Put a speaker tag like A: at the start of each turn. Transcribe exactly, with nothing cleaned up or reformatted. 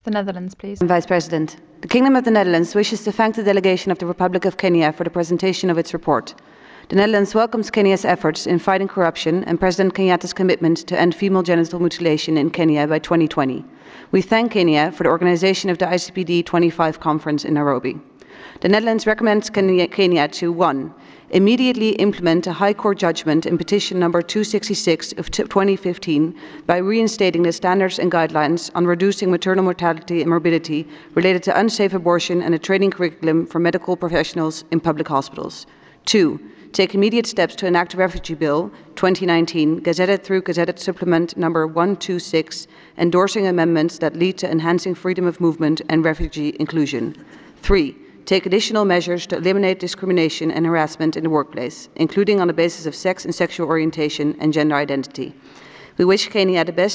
A: the Netherlands, please.
B: Vice President, the Kingdom of the Netherlands wishes to thank the delegation of the Republic of Kenya for the presentation of its report. The Netherlands welcomes Kenya's efforts in fighting corruption and President Kenyatta's commitment to end female genital mutilation in Kenya by twenty twenty. We thank Kenya for the organization of the I C P D twenty-five conference in Nairobi. The Netherlands recommends Kenya, Kenya to one Immediately implement a High Court judgment in petition number two sixty-six of twenty fifteen by reinstating the standards and guidelines on reducing maternal mortality and morbidity related to unsafe abortion and a training curriculum for medical professionals in public hospitals. Two Take immediate steps to enact a refugee bill, twenty nineteen, gazetted through Gazetted Supplement number one twenty-six, endorsing amendments that lead to enhancing freedom of movement and refugee inclusion. Three Take additional measures to eliminate discrimination and harassment in the workplace, including on the basis of sex and sexual orientation and gender identity. We wish Kenya the best